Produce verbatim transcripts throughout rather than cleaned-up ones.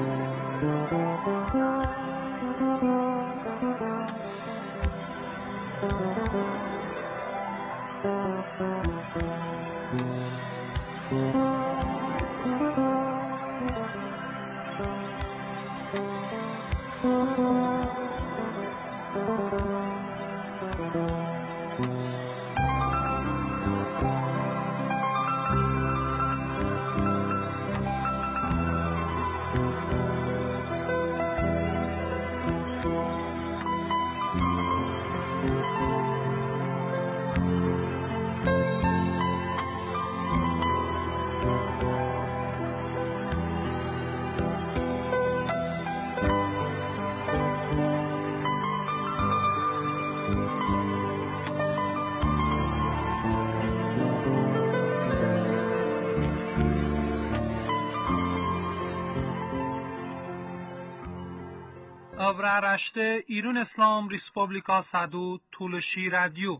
Avraaraște İran İslam Respublika Sadu Tuluşi Radyo.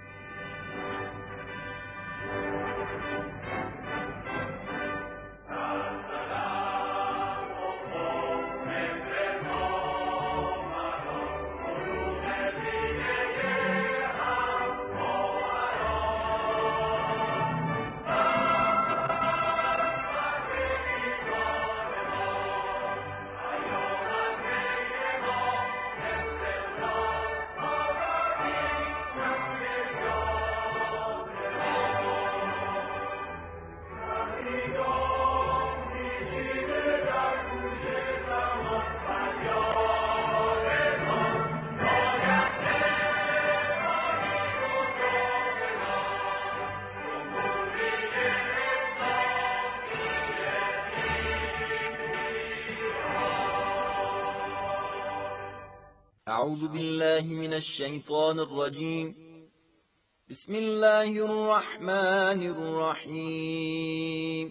أعوذ بالله من الشيطان الرجيم. بسم الله الرحمن الرحيم.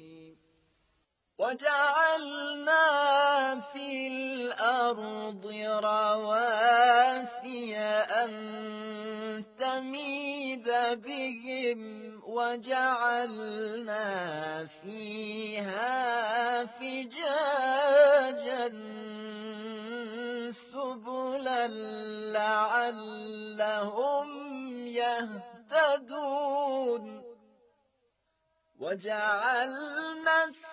وجعلنا في الأرض رواسي أن تميد بهم وجعلنا فيها فجاجا سبلا لعلهم يهتدون. وجعلنا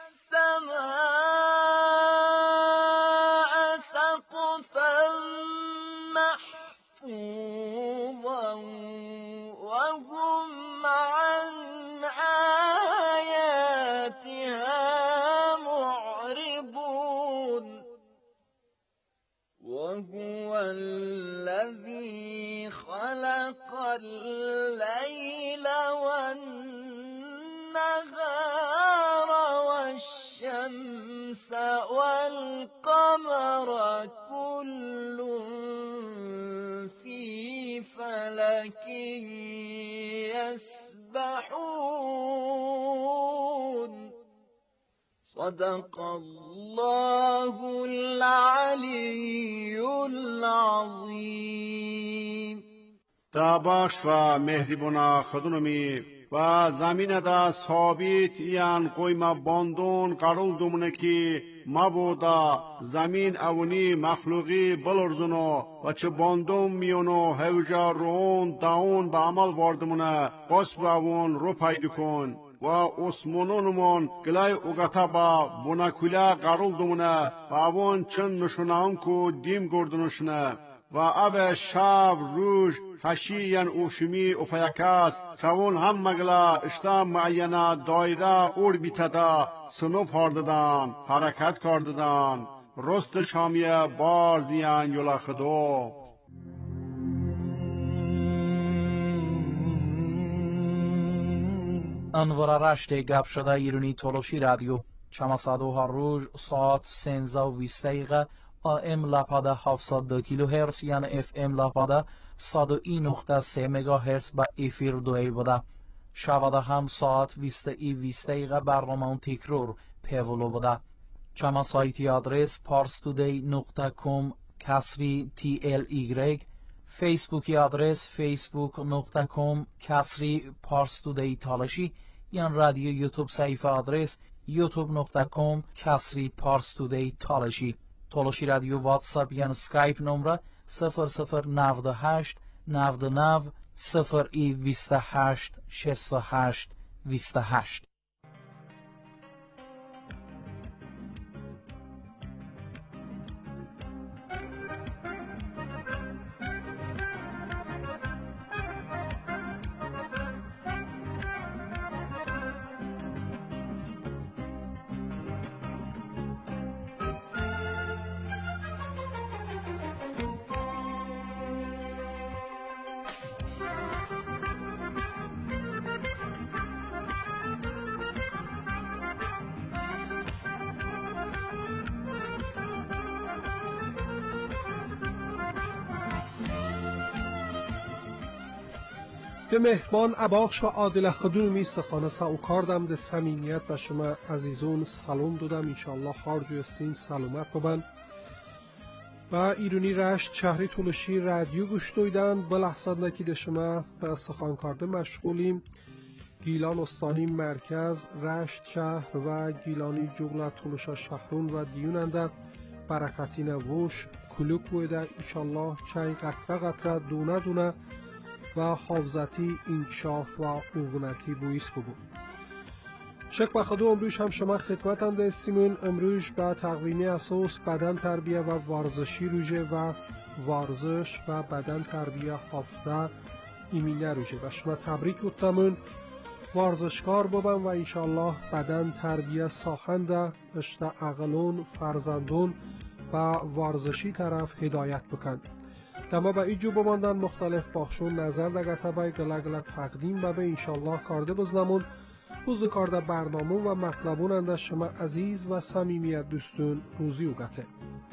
السماء سقفا محفوظا وهم عن آياتها معرضون. وهو الذي خلق الليل والنهار والشمس والقمر كل في فلك يسبحون. صدق الله العلی العظیم. تا بخش و مهربان خودنمی و زمین دا ثابت یان قویما باندون قرول دومونه کی مبودا زمین اونی مخلوقی بلرزونو و چه باندون میونو هوجا رون داون با عمل واردمونه قصب اون رو پیدا کن و اسمونونمون گلای اوگتا با بوناکولا قرول دومونه و اون چن نشونان کو دیم گردنشونه و اب شاب روش خشیان اوشمی افیاکاس سوون هم مگلا اشتام معینه دایره اوربیتادا سنوف هارددان حرکت کرددان رست شامیه بار زیان یولا خدو. انوار رشته گپ شده ایرانی تولوشی رادیو چما سادو هر روز ساعت سنزه و ویست دقیقه آم لاپاده هفتصد و دو کیلو هرتز یعنی اف ام لاپاده صد و یک نقطه سه مگا هرتز با افیر دوی بوده. شواده هم ساعت بیست ای بیست دقیقه برنامه تکرار پیولو بوده. چما سایتی آدرس پارستودی نقطه کام کسری تی ال ایگرگ، فیسبوکی آدرس فیسبوک نقطه کام کسری پارستودی تالشی، یان رادیو یوتیوب صحیفه آدرس یوتیوب دات کام کسری پارس تودی تالشی. تالشی رادیو واتساپ یا اسکایپ نمره صفر صفر نود و هشت نود و نه صفر ای بیست و هشت شصت و هشت بیست و هشت. به مهمان اباخش و عادل خدومی سخانه ساوکاردم ده صمیمیت به شما عزیزون سلام دادم. انشالله خارج سین سلامت ببن و ایرونی رشت شهری تولشی رادیو گوش دویدن. به لحظات نکی ده شما به سخان کارده مشغولیم. گیلان استانی مرکز رشت شهر و گیلانی جغل تولشا شهرون و دیوننده برکتی نووش کلوک بویده. انشالله چای قطره قطره دونه دونه و حافظتی انکشاف و عفونتی بویست بود. شک بخدو امروز هم شما خدمت هم دستیمون. امروز با تقویمی اساس بدن تربیه و ورزشی روژه و ورزش و بدن تربیه هفته ایمینه روژه و شما تبریک بودتمون. ورزشکار ببن و انشالله بدن تربیه ساخنده اشتا اقلون فرزندون و ورزشی طرف هدایت بکن. دما با ایجو بماندن مختلف باخشون نظر دگته بای گلگل تقدیم با به انشالله کارده بزنمون. بوز کارده برنامه و مطلبون انده شما عزیز و صمیمیت دوستون روزی اوگته.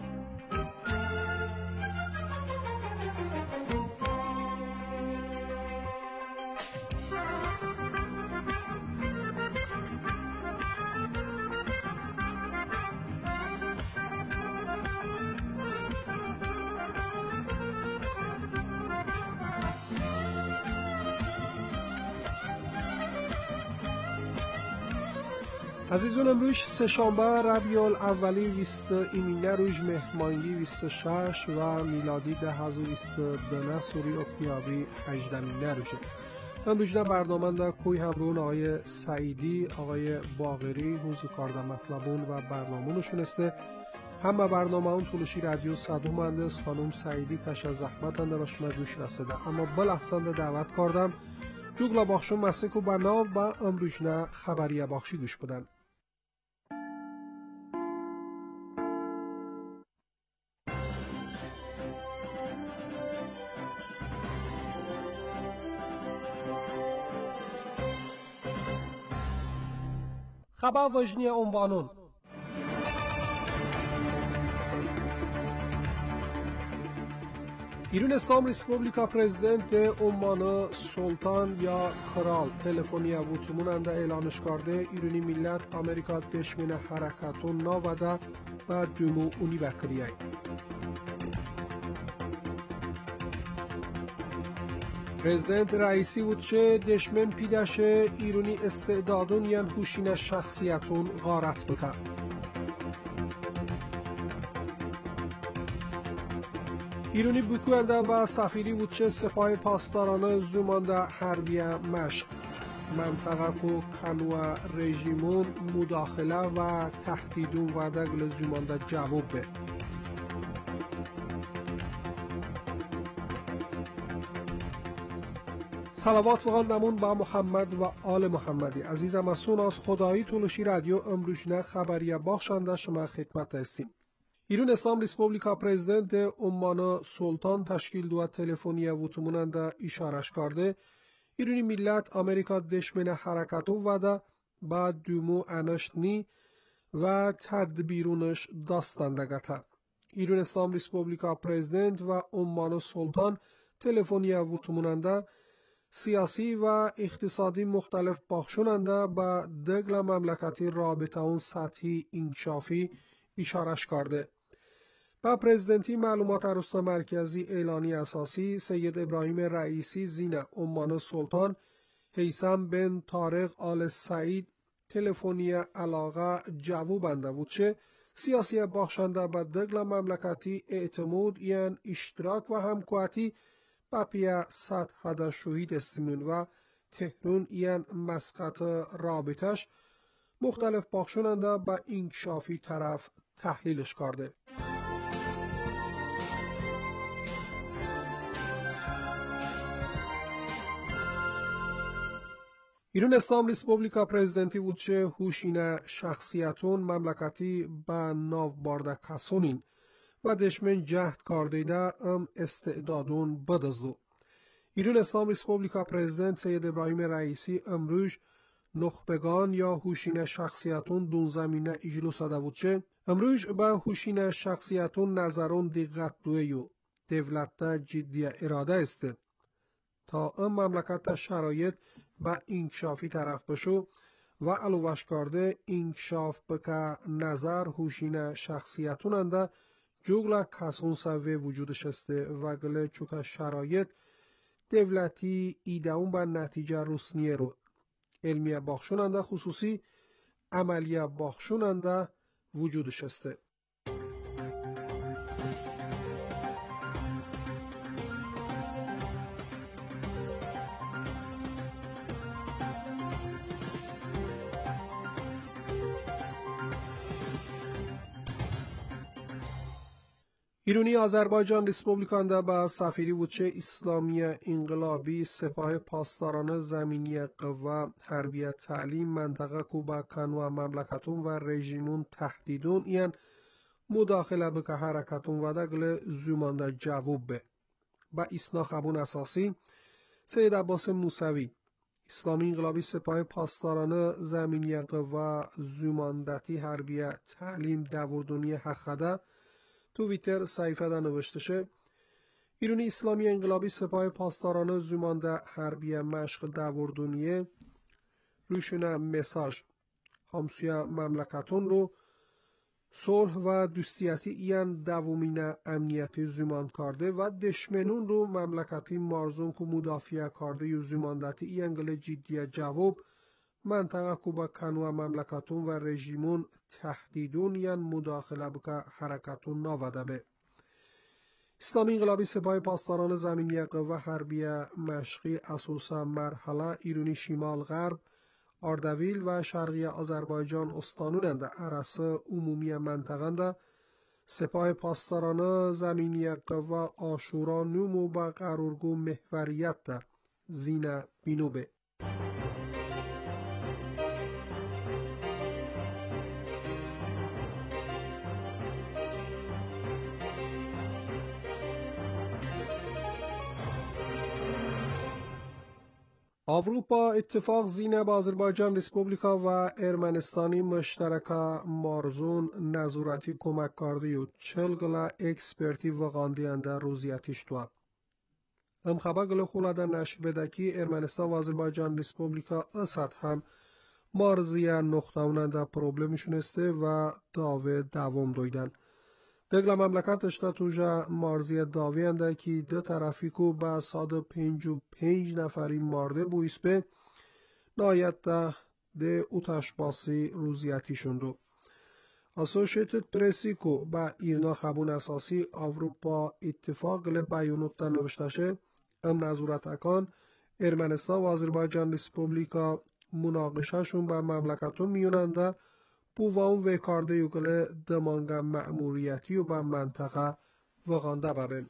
عزیزون امروز سه شنبه ربیع الاولی بیست ایمینه روز مهمانی بیست و شش و میلادی ده هزار و بیست و دو سوری اکتیابری هجدهمینه روزه. امروز در برنامه در کوی همرون آقای سعیدی، آقای باقری، حوزو کارده مطلبون و برنامونشون استه. همه برنامه اون طولشی رادیو صدو مهندس خانم سعیدی کش از زحمت انده را شما گوش رسیده. اما بلحظان دعوت کردم جوگلا باخشون مسیک و بناو با امروز نه خبریه باخشی گوش بدن. خبر وجنی عنوانون ایران اسلام ریسپوبلیکا پرزیدنت عمان سلطان یا کرال تلفنی ووتموننده اعلانش کرده ایرانی ملت امریکا دشمن حرکتون ناوده و دومو اونی بکریه. پرزیدنت رئیسی بود چه دشمن پیدش ایرانی استعدادون یان هوشین شخصیتون غارت بکن. ایرانی بکوینده با سفیری بود چه سپاه پاسدارانه زمانده حربیه مشق منطقه کو کنوه رژیمون مداخله و تهدیدون و دگل زمانده جواب به. صلوات وغندمون با محمد و آل محمدی. عزیزم اسون از خدایی طولشی رادیو امروزنه خبریه باخشنده شما خدمت هستیم. ایران اسلام ریسپوبلیکا پرزیدنت عمان سلطان تشکیل دو تلفنی ووتموننده اشارش کرده ایرانی ملت امریکا دشمن حرکتو وده با دومو انشتنی و تدبیرونش داستندگته. ایران اسلام ریسپوبلیکا پرزیدنت و عمان سلطان تلفنی ووتموننده سیاسی و اقتصادی مختلف باخشوننده با دگل مملکتی رابطه اون سطحی انکشافی اشارش کرده. با پرزیدنتی معلومات عروست مرکزی اعلانی اساسی سید ابراهیم رئیسی زین عمان سلطان هیثم بن طارق آل سعید تلفنی علاقه جوابنده بود چه سیاسی بخشنده به دگل مملکتی اعتماد یعن اشتراک و همکواتی با پیا صد حد شهید استیمون و تهرون یعن مسقط رابطش مختلف بخشنده با انکشافی طرف تحلیلش کرده. ایران اسلام ریسپوبلیکا پرزیدنتی بود چه هوشین شخصیتون مملکتی با ناو بارده کسونین و دشمن جهد کردیده ام استعدادون بدزدو. ایران اسلام ریسپوبلیکا پرزیدنت سید ابراهیم رئیسی امروز نخبگان یا هوشین شخصیتون دون زمینه اجلو ساده بود چه امروز با هوشین شخصیتون نظرون دقت دویو دولت جدی اراده است تا ام مملکت شرایط و انکشافی طرف بشو و علوش کرده انکشاف بکه نظر هوشین شخصیتون انده جوگل کسون سوی وجودش استه و گله چوکه شرایط دولتی ایدهون به نتیجه رسنیه رو علمیه باخشوننده خصوصی عملیه باخشوننده وجودش استه. ایرانی آذربایجان ریسپوبلیکانده با سفیری وچه اسلامی انقلابی سپاه پاسداران زمینی قوا حربیه تعلیم منطقه کوبا کنوا مملکتون و رژیمون تهدیدون این مداخله بکه حرکتون و دگل زومانده جواب به با اسنا خبون اساسی سید عباس موسوی اسلامی انقلابی سپاه پاسداران زمینی قوا زوماندتی حربیه تعلیم دوردونی حقده توییتر صحیفه دا نوشته شه ایرانی اسلامی انقلابی سپاه پاسداران زومانده حربیه مشق دوردونیه روشونه مساج همسوی مملکتون رو صلح و دوستیتی این دومین امنیتی زومان کرده و دشمنون رو مملکتی مارزون که مدافعه کرده یو زوماندتی این گل جدی جواب منطقه کوبا کنوا مملکتون و رژیمون تهدیدون یعن مداخله بکه حرکتون ناوده به. اسلامی انقلابی سپاه پاسداران زمینی قوا حربیه مشقی اساسا مرحله ایرانی شمال غرب اردبیل و شرقی آذربایجان استانوننده عرص عمومی منطقه سپاه پاسداران زمینی قوا آشورا نومو با قرارگو محوریت در زینه بینوبه. اروپا اتفاق زینه با آذربایجان ریسپوبلیکا و ارمنستانی مشترکه مارزون نظورتی کمک کرده و چلگلا اکسپرتی وقاندینده روزیتیش تو ام خبر گل خولاده نشر بدکی ارمنستان و آذربایجان ریسپوبلیکا اسد هم مارزیه نقطه‌وننده پروبلمشون استه و داوه دوام دویدن دگل مملکت اشتا توجه مارزی داوینده که دو طرفی کو با صد و پنج و پنج نفری مارده بویس به نایت ده ده اوتش باسی روزیتی شندو. اسوشیتد پرسی کو با ایرنا خبون اساسی اروپا اتفاق گل بیانوت ده نوشتشه ام نظورت اکان ارمنستان و آذربایجان ریسپوبلیکا مناقشه شون با مملکتون میوننده بووان و کارده یوگل دمانگا مأموریتی و با منطقه وغانده ببین.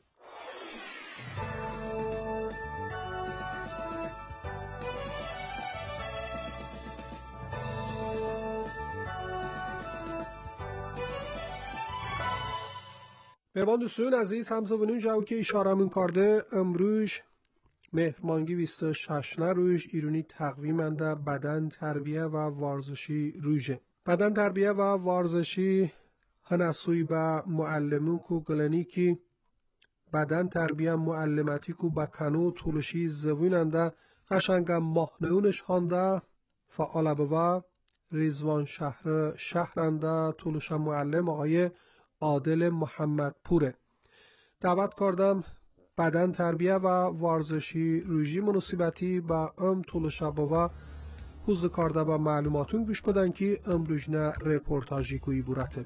مهمان دوستون عزیز همزبانون جاو که اشاره من کرده امروز مهرمانگی بیست و شش روز ایرانی تقویمنده بدن تربیه و ورزشی روژه بدن تربیه و ورزشی هنسوی با معلمون کو گلنی کی بدن تربیه معلمتی کو با کنو طولشی زویننده قشنگم ماهنونش هانده فعال بوا ریزوان شهر شهرنده طولش معلم آقای عادل محمد پوره دعوت کردم بدن تربیه و ورزشی روژی مناسبتی با ام طولش بوا حوز کارده با معلوماتون گوش بدن که امروجنه رپورتاجی کوی بورته.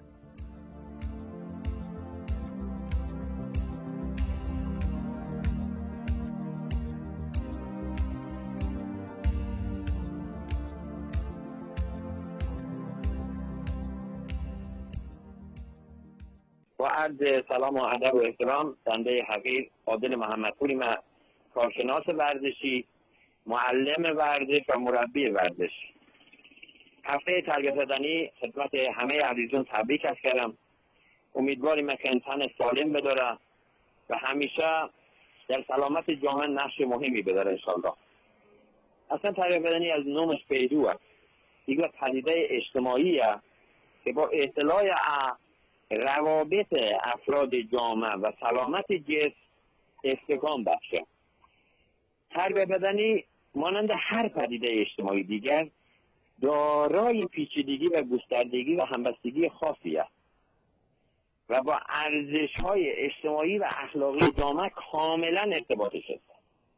با عرض سلام و ادب و احترام بنده حقیر عادل محمدپوری، ما کارشناس ورزشی، معلم ورزش و مربی ورزش. هفته تربیت بدنی خدمت همه عزیزان تبریک عرض کردم. امیدواریم که انسان سالم بداره و همیشه در سلامت جامعه نقش مهمی بداره انشاءالله. اصلا تربیت بدنی از نومش پیدو است، دیگه پدیده اجتماعی است که با اطلاع روابط افراد جامعه و سلامت جسم استحکام بخشه. تربیت بدنی مانند هر پدیده اجتماعی دیگر دارای پیچیدگی و گستردگی و همبستگی خاصی است و با ارزش‌های اجتماعی و اخلاقی جامعه کاملا ارتباطش است.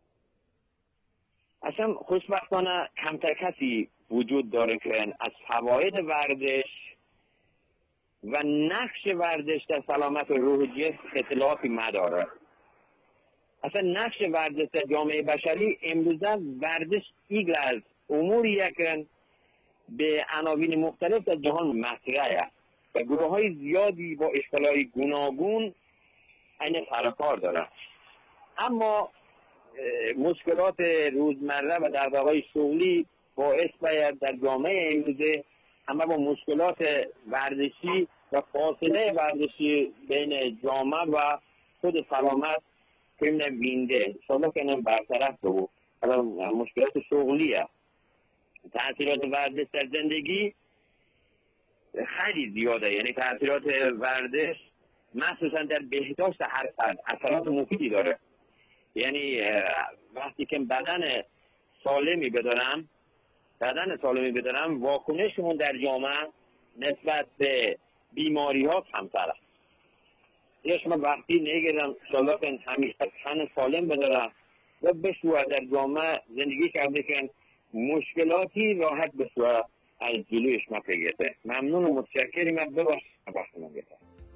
اصلا خوشبختانه کمتر کسی وجود داره که از فواید ورزش و نقش ورزش در سلامت روح جسم اطلاعاتی مداره. اصلا نقش ورزش در جامعه بشری امروزه ورزش ایگل از اموریه که به عناوین مختلف در جهان مطرح است و گروه های زیادی با اشکال‌های گوناگون این سرکار دارند. اما مشکلات روزمره و دغدغه‌های شغلی باعث باید در جامعه امروزه همه با مشکلات ورزشی و فاصله ورزشی بین جامعه و خود سلامت کنیم وینده انشاءالله که اینم برطرف بود. حالا مشکلات شغلی است. تأثیرات ورزش در زندگی خیلی زیاده، یعنی تأثیرات ورزش مخصوصا در بهداشت هر فرد اثرات مفیدی داره. یعنی وقتی که بدن سالمی بدارم بدن سالمی بدارم واکنشمون در جامعه نسبت به بیماری ها کمتر است. یه شما وقتی نگیرم انشاءالله که همیشه تن سالم بدارم و بشوه در جامعه زندگی کرده که مشکلاتی راحت بشوه از جلویش ما بگیرده. ممنون و متشکریم. من بباش بخش من گیرده.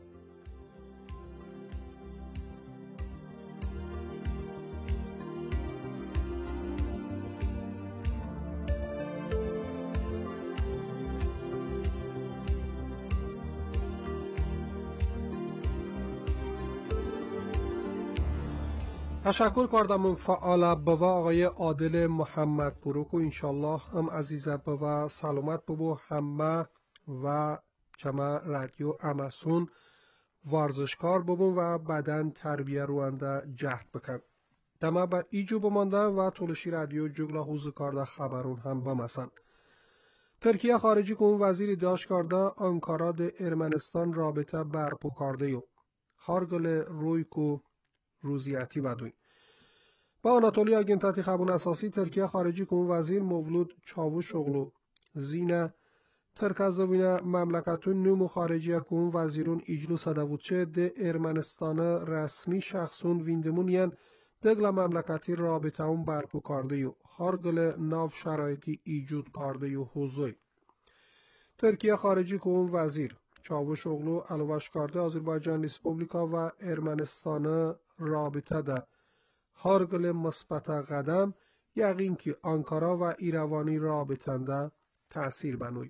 تشکر کردم فعال بوا آقای عادل محمدپوری و انشالله هم عزیزت بوا سلامت ببو همه و چما رادیو اماسون ورزشکار ببون و بدن تربیه روانده جهد بکن. دما با ایجو بماندن و طولشی رادیو جگلا حوز کارده خبرون هم بمسن. ترکیه خارجی کن وزیر داشت کرده آنکارا ده ارمنستان رابطه برپو کرده یو. هارگل روی کو روزیاتی بدوی. با آناتولیا آگنتاتی خبون اساسی ترکیه خارجی کن وزیر مولود چاوش اغلو زینه ترکزوینه مملکتون نمو خارجی کن وزیرون ایجلو صدوچه ده ارمنستان رسمی شخصون ویندمونین دگل مملکتی رابطه اون برپو کرده یو هارگل ناف شرایطی ایجود کرده یو حوزوی. ترکیه خارجی کن وزیر چاوش اغلو علوش کرده آذربایجان ریسپوبلیکا و ارمنستان رابطه ده هارگل مثبت قدم یقین که آنکارا و ایروانی رابطنده تأثیر بنوی.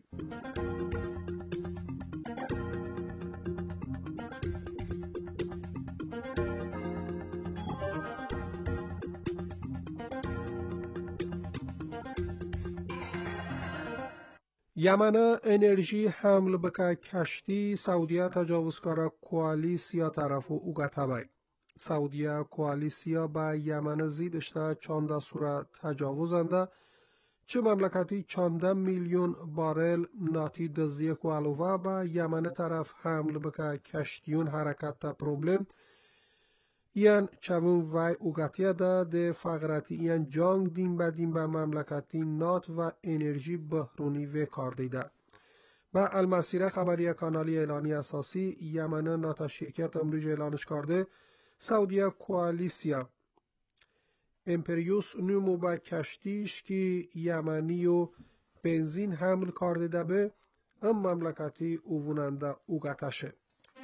یمن انرژی حمل بکه کشتی سعودیه تجاوزکار کوالیسیا طرفو اوگتبای. سعودیه کوالیسیا با یمن زیدشته چانده سوره تجاوزنده چه مملکتی چانده میلیون بارل ناتی دزدی کوالووا با یمن طرف حمل بکه کشتیون حرکت تا پروبلم یان چون وای اوگتیه ده ده فقرتی یان جانگ دین با دین با مملکتی نات و انرژی بحرونی و کار دیده. با المسیره خبری کانالی اعلانی اساسی یمن ناتا شرکت امروز اعلانش کرده سعودیه کوالیسیا امپریوس نومو با کشتیش که یمنی و benzin hamil kardı da be ام مملکتی اووننده اوگتشه.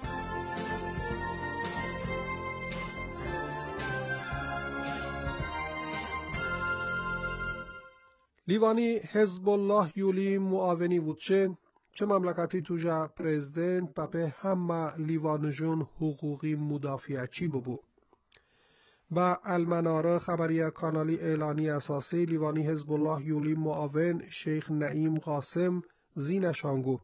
لیوانی حزب الله یولی معاونی بودشه چه مملکتی توجه پرزیدنت بپه همه لیوانجون حقوقی مدافعچی ببو. با المناره خبری کانالی اعلانی اساسی لیوانی حزب الله یولی معاون شیخ نعیم قاسم زینشانگو.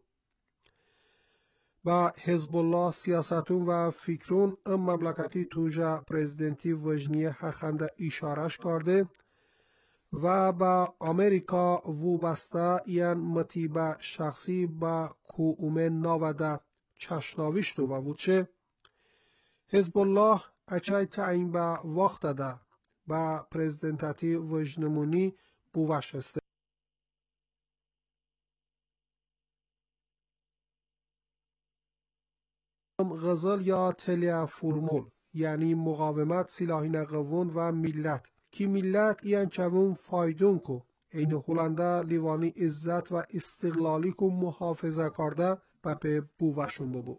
با حزب الله سیاستون و فکرون ام مملکتی توجه پرزیدنتی وجنی حخنده اشارش کرده و با امریکا وابسته یان متیبه شخصی با کوومه ناوده چشناویشتو و وچه حزب الله اچای تعیین با وقت ده با پرزیدنتاتی وجنمونی بوشسته. غزل یا تلیا فرمول یعنی مقاومت سلاحی نقوون و ملت کی ملت این چون فایدون کو این هولنده لیوانی عزت و استقلالی کو محافظه کرده و به بووشون ببو.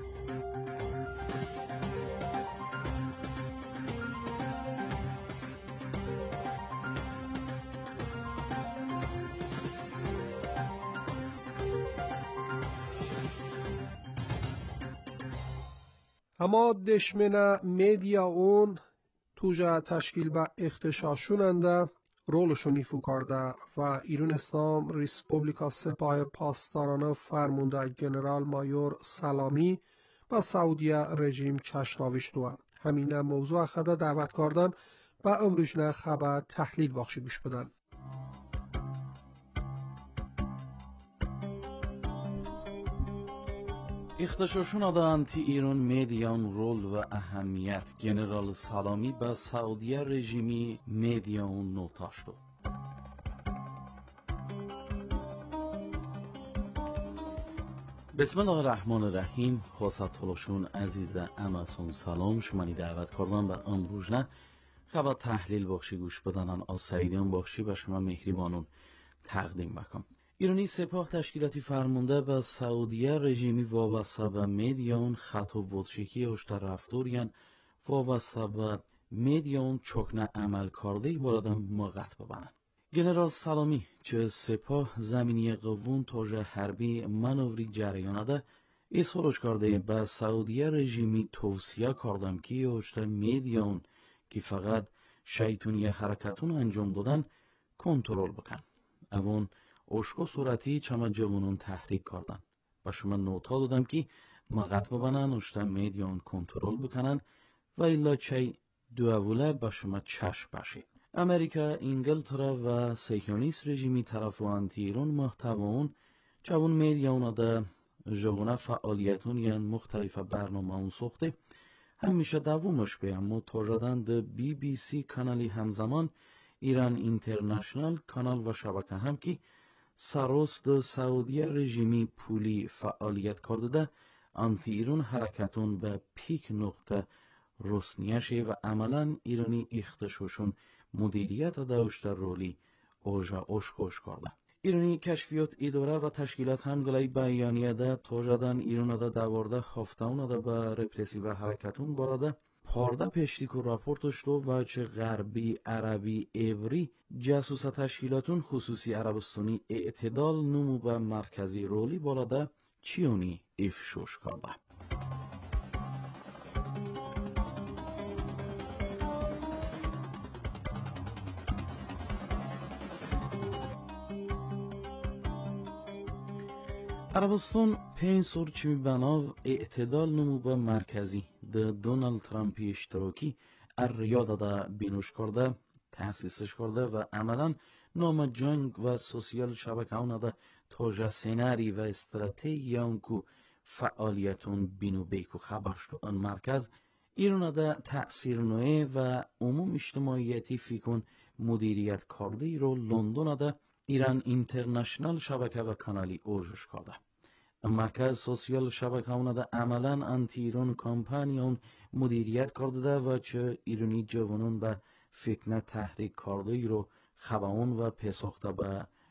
اما دشمن میدیا اون توجه تشکیل با اختشاشوننده رولشون ایفو کرده و ایران اسلام ریسپوبلیکا سپاه پاسداران فرمانده جنرال مایور سلامی و سعودیه رژیم چشناویشتوه. همین موضوع خدا دعوت کردم و امروزنه خبر تحلیل بخشی گوش بدن. اختشاشون آده انتی ایران میدیان رول و اهمیت جنرال سلامی به سعودیه رژیمی میدیان نوتاشتو. بسم الله الرحمن الرحیم. خواست طولشون عزیز امسون سلام شمانی دعوت کردن و امروز نه خبر تحلیل بخشی گوش بدنن از سعیدیان بخشی و شما مهربانون تقدیم بکن. ایرانی سپاه تشکیلاتی فرمانده به سعودیه رژیمی وابسته به میدیان خط و ودشکی اشتر رفتوریان وابسته به میدیان چکنه عمل کرده بارده مغت ببنن. جنرال سلامی چه سپاه زمینی قوون توجه حربی منوری جریانده اظهارش کرده به سعودیه رژیمی توصیه کردم که اشتر میدیان که فقط شیطونی حرکتون انجام دادن کنترل بکن. اون اشکو صورتی چما جوانون تحریک کردن و شما نوتا دادم که مغت ببنن اشتا میدیان کنترل بکنن و ایلا چه دو اوله با شما چشم باشید. امریکا، انگلترا و سیکیونیست رژیمی طرف و انتی ایران محتوان چون میدیان ده جوانه فعالیتون یعن مختلف برنامه اون سخته همیشه دوامش به اما توجدن ده بی بی سی کانالی همزمان ایران اینترنشنال کانال و شبکه هم که سروس د سعودیه رژیمی پولی فعالیت کرده ده انتی ایران حرکتون به پیک نقطه رسنیشه و عملا ایرانی اختشوشون مدیریت داشته رولی اوژا اشکوش کرده. ایرانی کشفیات اداره و تشکیلات هم گلای بیانیه ده توجدن ایران ده دوارده هفتون ده به رپرسیو حرکتون باراده پارده پشتیکو راپورتش دو و چه غربی عربی عبری جاسوس تشکیلاتون خصوصی عربستانی اعتدال نمو به مرکزی رولی بالاده چیونی افشوش کرده. عربستان پنج سور چمی بناو اعتدال نمو به مرکزی ده دونالد ترامپی اشتراکی الریاده ده بینوش کرده تأسیسش کرده و عملا نام جنگ و سوسیال شبکه اونه ده توجه سیناری و استراتیجی اونکو فعالیتون بینو بیکو خبرش تو اون مرکز ایران ده تأثیر نوعه و عموم اجتماعیتی فیکن مدیریت کرده رو لندن ده ایران اینترنشنال شبکه و کانالی اوجش کرده. مرکز سوسیال شبکه اونه ده عملا انتی ایران کامپانیون مدیریت کرده ده و چه ایرانی جوانون به فتنه تحریک کرده ای رو خباون و پساخته به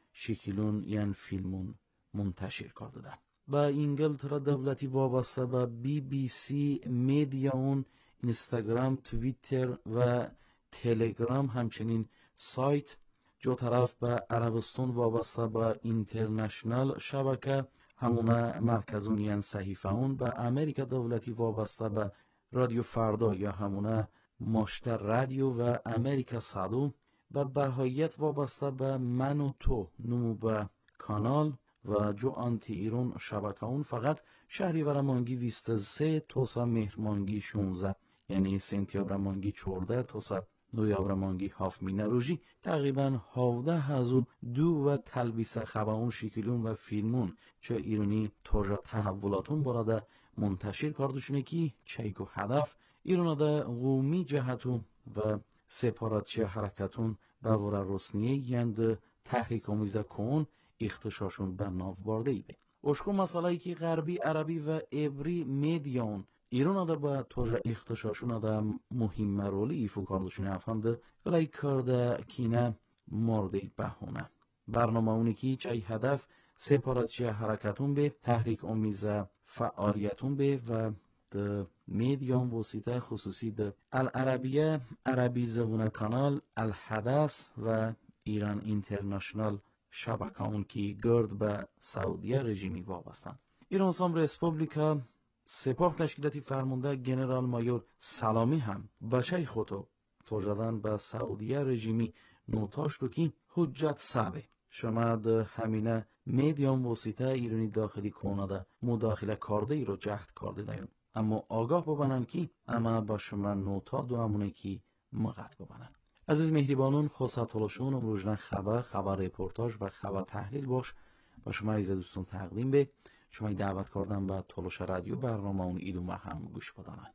شکلون یان فیلمون منتشر کردن. با انگلترا دولتی وابسته به بی بی سی میدیاون، اینستاگرام، توییتر و تلگرام، همچنین سایت جو طرف به عربستان وابسته به اینترنشنال شبکه همونه مرکزون یان صحیفه اون، به امریکا دولتی وابسته به رادیو فردا یا همونه مشتر رادیو و امریکا صدو، به بهاییت وابسته به من و تو نمو به کانال و جو آنتی ایرون شبکه اون فقط شهریور مانگی بیست و سه توسا مهر مانگی شانزده، یعنی سنتیابر مانگی چهارده توسا نویابر مانگی هفت مینه روژی تقریبا هفده هزار دو و تلبیس خباون شکلون و فیلمون چه ایرانی توجه تحولاتون براده منتشر کردشونه که چیک و هدف ایراناده قومی جهتون و سپاراتچی حرکتون به ورا رسنیه یند تحریک آمیزه کن اختشاشون به ناو برده ای بی. اشکو مسئله که غربی عربی و عبری میدیان ایران دا با توجه اختشاشون دا مهم رولی ایفو کردشون افهمده ولی کرده کینه مرده بهونه. برنامه اونی که چای هدف سپاراتچی حرکتون به تحریک آمیزه فعالیتون به و د میدیان وسیطه خصوصی د العربیه عربی زبون کانال الحدث و ایران اینترنشنال شبکه اون که گرد به سعودیه رژیمی وابستن. ایران سام ریسپوبلیکا سپاه تشکیلاتی فرمانده جنرال مایور سلامی هم بچه خودو توجدن به سعودیه رژیمی نوتاش رو که حجت صعبه. شما ده همینه میدیان وسیطه ایرانی داخلی کناده مداخله کرده ای رو جهد کرده دایم. اما آگاه ببنن که اما با شما نوتا دو همونه که مقد ببنن. عزیز مهربانون خوصت تلاشون امروزن خبر خبر رپورتاج و خبر تحلیل باش با شما عزیز دوستان تقدیم به شما دعوت کردم به تلاش رادیو برنامه اون ایدو ما هم گوش بدانن.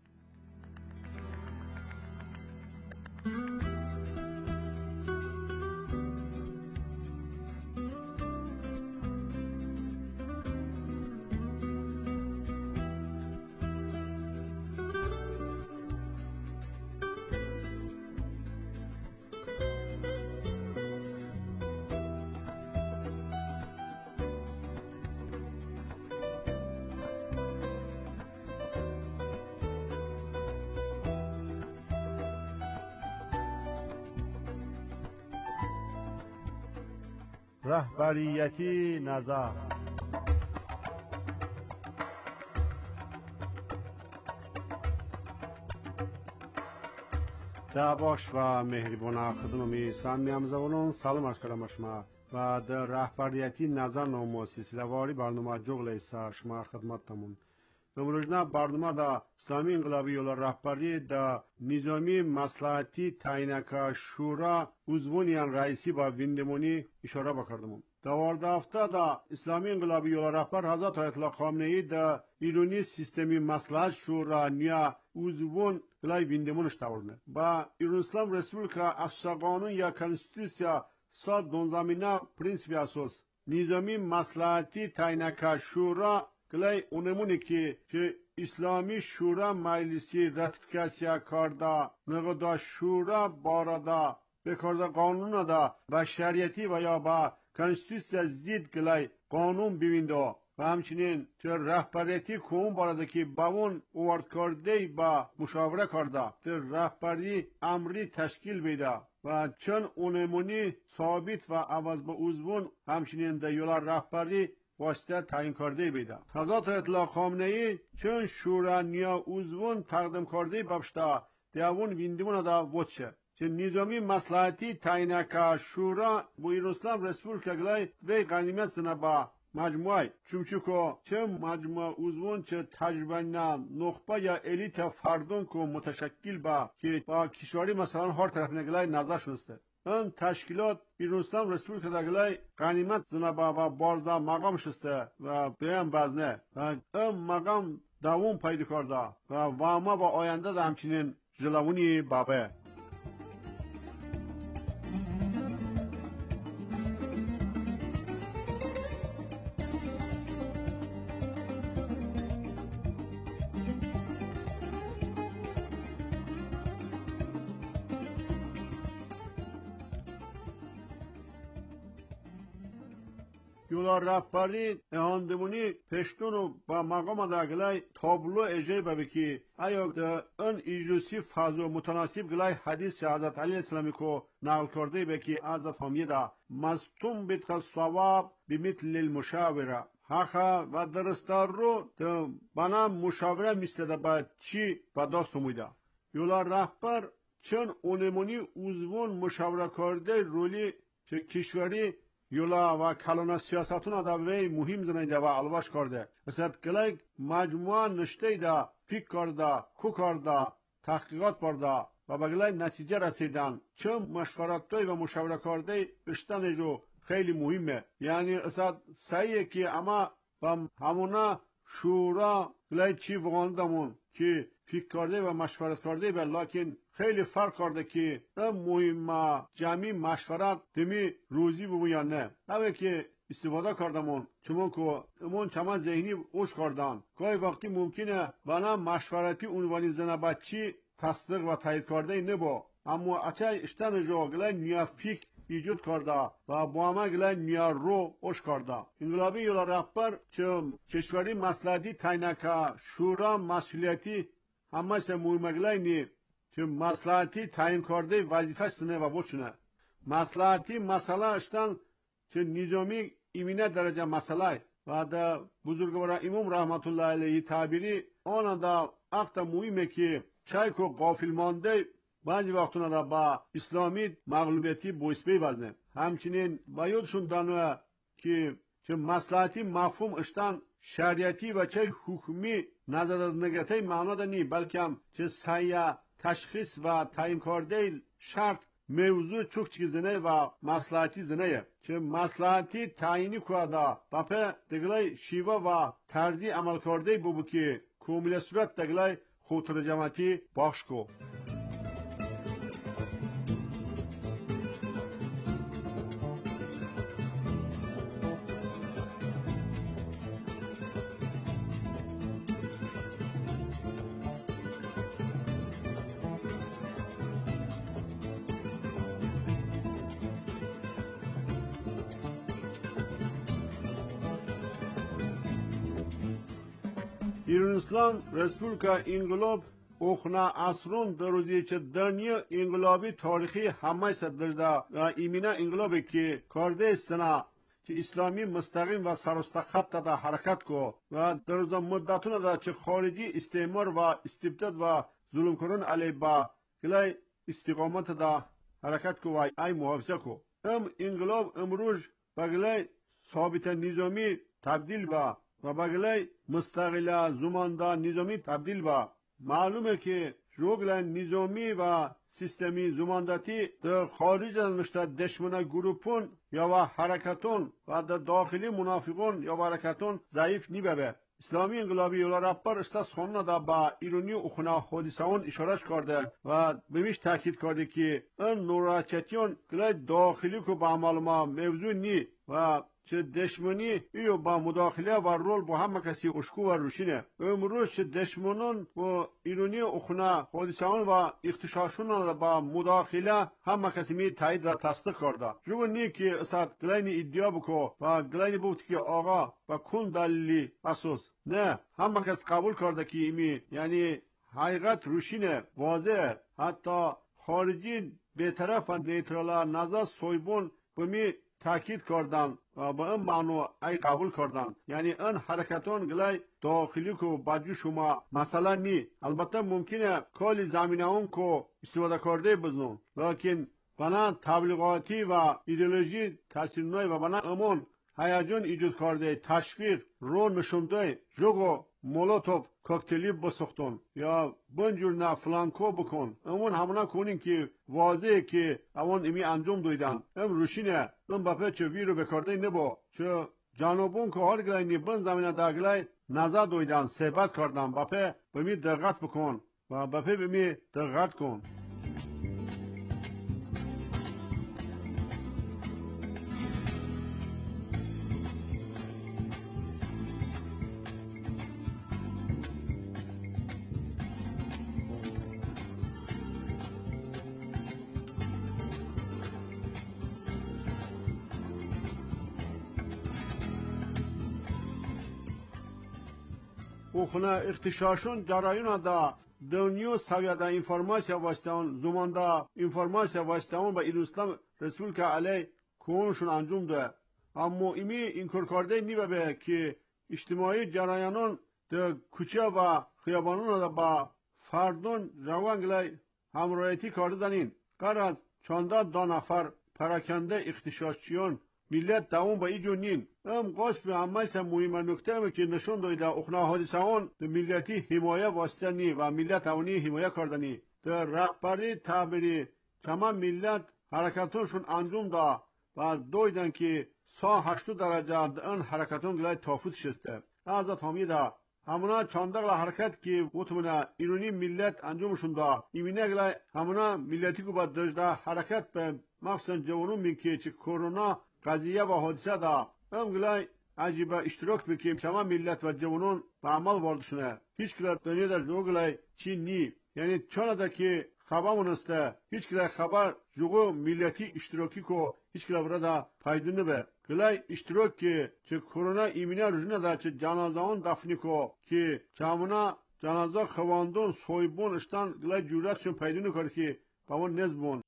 رهبریتی نظر دعواش و مهربان خدمت سامی همزبانان سلام عرض کردم شما و در رهبریتی نظر نام سلسله واری برنامه جغل ایسا شما خدمتتون. امروزنا برنامه دا اسلامی انقلابی یول رهبری دا نظامی مصلحتی تعیینک شورا عضوونیان رئیسی با ویندمونی اشاره بکردم. دوارده هفته دا اسلامی انقلابی یول رهبر حضرت آیت الله خامنه ای دا ایرانی سیستمی مصلحت شورا نیا عضوون گلای ویندمونش تورنه. با ایران اسلام رسپوبلیکا اساس قانون یا کنستیتوسیا ساد دونزامینه پرینسیپی اساس نظامی مصلحتی تعیینک شورا گلای اونمونی که که اسلامی شورا مجلسی راتیفیکاسیا کرده نگاه شورا بارده به کرده قانون دا با شریعتی و یا با کنستیتوسیا زید گلای قانون بیوینده و همچنین چه رهبریتی کون بارده که با اون اوارد کرده با مشاوره کرده در رهبری امری تشکیل بیده و چون اونمونی ثابت و عوض به عضوون همچنین در یولا رهبری واسطه تعیین کرده بیده. حضرت آیت الله خامنه ای چون شورا نیا عضوون تقدیم کرده بابشتا دیوون ویندمون دا وچه چه نظامی مصلحتی تعیینک شورا بو ایران اسلام رسپوبلیکا گلای وی غنیمت زنه با مجموعه چومچوکو چه مجموعه عضوون چه تجربه نخبه یا الیت فردون کو متشکل با که با کشوری مثلا هر طرف نگلای نظر شنسته این تشکیلات ایران اسلام رسپوبلیکا داخلی غنیمت زنبا و بارزا مقام شسته و بیان بزنه و این مقام دوام پیدا کرده و واما با آینده دا همچنین جلوونی بابه. یولا رهبری اهاندمونی پشتونو با مقام داگلای تابلو اجای ببکی ایا ده ان ایجوسی فازو متناسب گلای حدیث حضرت علی اسلامی کو نقل کرده بکی حضرت حمیده مستون بیتخ ثواب بمثل المشاوره حقا و درستار رو ده بنا مشاوره میستده با چی با داست مویده یولا رهبر چون اونمونی اوزون مشاوره کرده رولی چه کشوری یولا و کلان سیاستون دا وی مهم زنیده و الواش کرده مثلا کلیگ مجموعه نشته دا فکر کرده کو کرده تحقیقات برده و بگلای نتیجه رسیدن چون مشورت و مشاوره کرده اشتن جو خیلی مهمه یعنی اصلا سعیه که اما با همونا شورا گلای چی بگاندمون که فکر کرده و مشورت کرده به لکن خیلی فرق کرده که این مهمه جمعی مشورت دمی روزی ببو یا نه اوه که استفاده کردمون چون که امون چما ذهنی اوش کردن گاهی وقتی ممکنه بنا مشورتی عنوانی زنه بچی تصدیق و تایید کرده نبا اما اچه اشتن جو گلای نیا فکر ایجاد کرده و با همه گلای نیا رو اوش کرده انقلابی یولا رهبر چون کشوری مسئولیتی تاینکه شورا مسئولیتی همه سه مهمه گلای نی که مصلحتی تعیین کرده وظیفه سنه و بچنه مصلحتی مسئله اشتن که نظامی ایمینه درجه مسئله و در بزرگوار امام رحمت الله علیه تعبیری آن دا اخت مهمه که چای که غافل مانده بعضی وقتونه دا با اسلامی مغلوبیتی بویس بزنه همچنین بایدشون دانوه که چه مصلحتی مفهوم اشتن شریعتی و چه حکمی نظر نگته معنا دا نی بلکه هم چه سایه تشخیص و تعیین کرده شرط موضوع چوک چیزنه و مصلحتی زنه چه مصلحتی تعیینی کرده بپه دگلای شیوه و طرزی عمل کرده ببو که کامل صورت دگلای خودترجمتی باش کو ایرانستان رسپولیکا انقلاب اوخنا اصرون در روزی چه دنیا انقلابی تاریخی همه سدرده و ایمینا انقلابی که کرده سنا که اسلامی مستقیم و سرستخط دا حرکت کو و در روز مدتون دا چه خارجی استعمار و استبداد و ظلم کرن علی با گلای استقامت دا حرکت کو و ای محافظه کو ام انقلاب امروز بگلای ثابت نظامی تبدیل با و بگلای مستقل زمانده نظامی تبدیل با معلومه که روگل نظامی و سیستمی زماندتی در خارج از مشتر دشمن گروپون یا و حرکتون و در داخلی منافقون یا و حرکتون ضعیف نیبه اسلامی انقلابی یولا رهبر استاس خانه دا با ایرانی اخنا حادثهون اشارش کرده و بهمیش تاکید کرده که این نوراچتیون گلای داخلی که با عمل ما موضوع نی و چه دشمنی ایو با مداخله و رول با همه کسی اشکو و روشینه امروز چه دشمنان و ایرانی اخنا حادثهان و اختشاشون با مداخله همه کسی می تایید و تصدیق کرده جو نی که استاد گلینی ادعا بکو و گلینی بود که آقا و کن دلیلی اساس نه همه کس قبول کرده که ایمی یعنی حقیقت روشینه واضح حتی خارجی به طرف نیترالا نظر سویبون بمی تاکید کردن و با این معنی ای قبول کردن یعنی این حرکتان گلای داخلی کو باجو شما مثلا نی البته ممکنه کلی زمینه اون کو استفاده کرده بزنون لیکن بنا تبلیغاتی و ایدئولوژی تاثیرنای و بنا امون هیجان ایجاد کرده تشویق رو نشونده جوگو مولوتوف کوکتلی بسختون یا بنجور نه فلانکو بکن امون همونا کنین که واضحه که اون امی انجام دویدن ام روشینه ام بپه چه ویرو بکرده نبا چه جانوبون که هر گلای نیبن زمینه داگلای نظر دویدن صحبت کردن بپه بمی دقت بکن و بپه بمی دقت کن Uxuna ihtişaşun jarayuna da dönüyor seviyede informasya vasıtan, zamanda informasya vasıtan ve İslam Resulü aleyh konuşun ancumda. Ama imi inkar karde niye be ki içtimai jarayanın de kucha ve xiyabanuna da ba fardun ravanglay hamroyeti kardanin. Qaraz çanda da nafar parakende ihtişaşçıyon millet davam ba ijunin. Am qasb ammaysa muhim nokta mi ki nشون doyda uxna hadisaon de milleti himaye vasitani ve millet avni himaye kardani. De rahbari tabiri tamam millet harekatuşun ancum da ve doydan ki sağ haştu derece an harekatun glay tafut şiste. Azat hamida hamuna çandaqla hareket ki utmuna iruni millet ancumuşun da imine glay hamuna milleti ku badajda hareket be maqsan javunun min ki çi korona قضیه و حادثه دا ام گلای عجیبه اشتراک بکیم تمام ملت و جوانان به عمل واردشونه هیچ کلا دنیا در نو گلای چی نی یعنی چانه دا که خبر منسته هیچ کلا خبر جوگو ملتی اشتراکی کو هیچ کلا بردا پایدونه به گلای اشتراک که چه کرونا ایمینه رجنه دا چه جنازه آن دفنی کو که چامونا جنازه خواندون سویبون اشتان گلای جورت شون پایدونه کار که با اون نزبون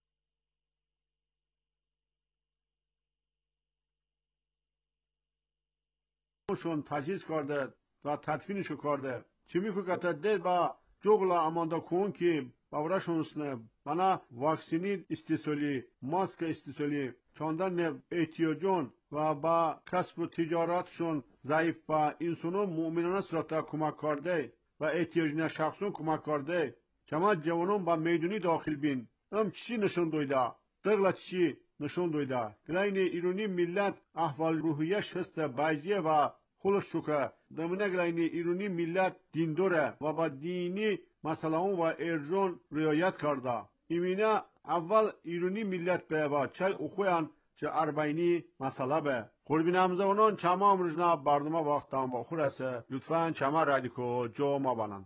شون تجهیز کرده و تدفینشو کرده چی میکنه ده با جوگلا اماندا کن که باورشون اسنه بنا واکسینی استیسولی ماسک استیسولی چاندن احتیاجون و با کسب و تجارتشون ضعیف با انسانو مؤمنانه صورت کمک کرده و احتیاجین شخصون کمک کرده چما جوانون با میدونی داخل بین ام چی نشون دویده دغلا چی نشون دویده گلاین ایرانی ملت احوال روحیش هست بایجیه و خلوش شکه دمونه گلاین ایرانی ملت دیندوره و با دینی مسئلهون و ارجون رعایت کرده ایمینه اول ایرانی ملت به و چه اخویان چه اربعینی مسئله به قربین همزه اونان چما امروزنا برنامه وقتان با خورسه لطفاً چما رادیکو جو ما بانن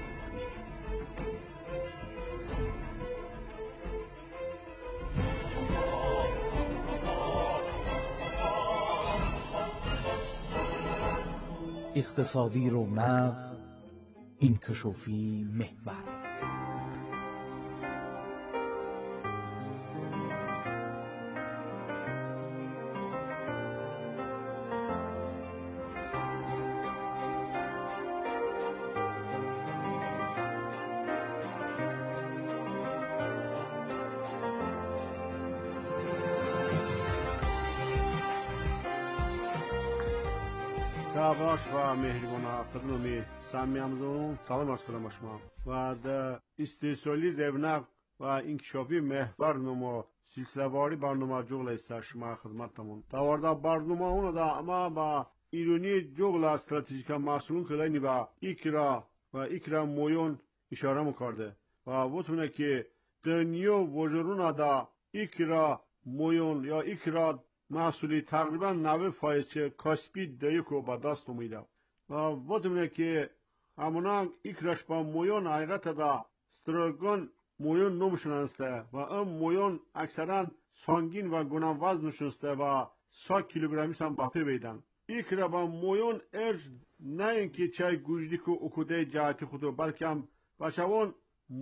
اقتصادی رونق انکشافی محور باش و مهربان خدمت سامی همزون سلام عرض کنم شما و در استیصالی رونق و انکشافی محور نمو سلسله واری برنامه جغل است شما خدمتتون دوارده برنامه اون دا اما با ایرانی جغل استراتژیک مسئولون کلانی با ایکرا و ایکرا مویون اشاره میکرده و وطمونه که دنیا وجرون دا ایکرا مویون یا ایکرا محصولی تقریبا نود فایز چه کاسپی دیوکو با دست اومیده و وقتی که همونان ایکراش با مویون حقیقت دا استراگان مویون نمشنسته و ام مویون اکثرا سانگین و گناه وزنشنسته و سی کیلوگرامی هم باپی بیدن ایکرا با مویون ارج نه اینکه چای گوجدی که اکوده جهتی خودو بلکه هم بچهون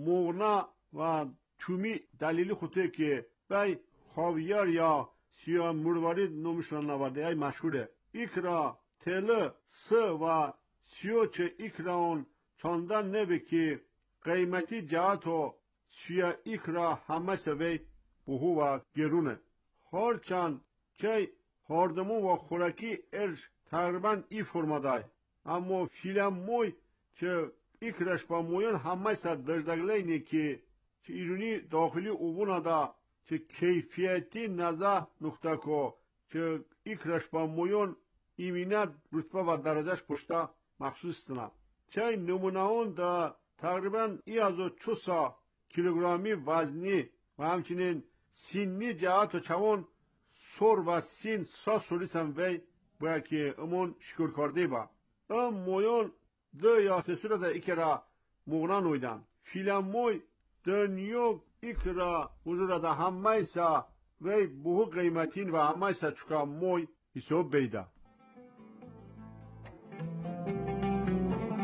مغنا و چومی دلیلی خودو که بای خاویار یا سیاه مرواری نومشون نورده ای مشهوره ایکرا تله سه و سیو چه ایکراون چاندن نبه که قیمتی جهت و سیاه ایکرا همه سوی بهو و گرونه هرچند که هاردمون و خورکی ارش تقریبا ای فرماده اما فیلم موی چه ایکرش با مویان همه سه دردگله اینه که چه ایرونی داخلی اوبونه دا چه کیفیتی نزه نقطه کو چه ایکرش با مویون ایمینت رتبه و درجهش پشتا مخصوص استنا چه نمونه اون دا تقریبا ای از و چوسا کیلوگرامی وزنی و همچنین سینی جهت و چون سور و سین سا سوریس هم وی باید که امون شکر کرده با ام مویون دو یا سسوره دا ایکرا مغنان ویدن فیلم موی دنیو ایکرا حضور دا همه سا وی بهو قیمتین و همه سا چکا موی حساب بیده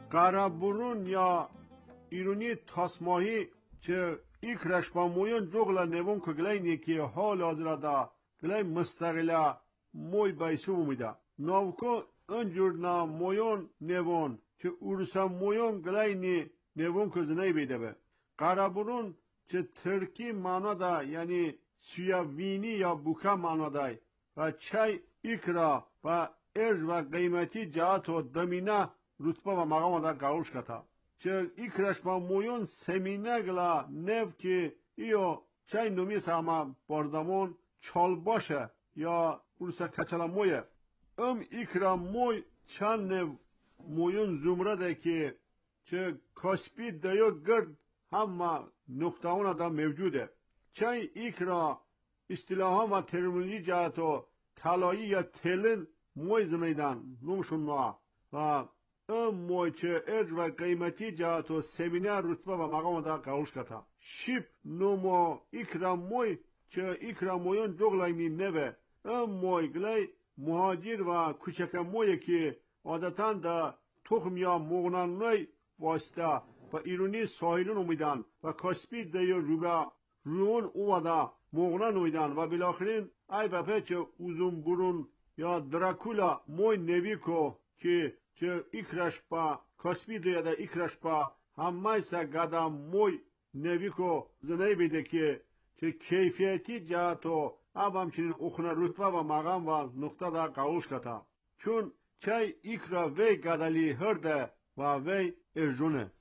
قربورون یا ایرونی تاسماهی چه ایکرش با مویون جغل نوون که گلای نیکی حال آزرا دا گلای مستقله موی بایسو میده نوکو انجور نا مویون نوون که ارسا مویون گلای نی نوون که زنی بیده به قربورون چه ترکی معنا دا یعنی سیاوینی یا بوکا معنا دا و چای ایکرا و ارج و قیمتی جهات و دمینه رتبه و مقام دا قاوش کتا چه ایکرش با مویون سمینه گلا نو که ایو چای نومی ساما باردامون چال باشه یا ارسا کچلا مویه ام ایکرا موی چند نو مویون زمره ده که چه کاسپی دیو گرد همه نقطه دا موجوده چای ایکرا اصطلاحا و ترمینولوژی جهتو طلایی یا تلن موی زمیدن نومشون ما و ام موی چه ارج و قیمتی جهتو سمینه رتبه و مقام دا قاوش کتا شیب نومو ایکرا موی چه ایکرا مویون جغلایمی نوه ام موی گلی مهاجر و کوچک موی که عادتا دا تخم یا مغنانوی واسطه و ایرونی ساحلون امیدن و کاسپی دیو روبا رون اوودا مغنان امیدن و بالاخرین ای بپه چه اوزون برون یا دراکولا موی نویکو که چه ایکرش با کاسپی دیو دا ایکرش با همه سا گدا موی نویکو زنه بیده که چه کیفیتی جهتو اب همچنین اخنا رتبه و مقام و نقطه دا قاوش کتا چون چای ایکرا وی گدالی هرده و وی ارجونه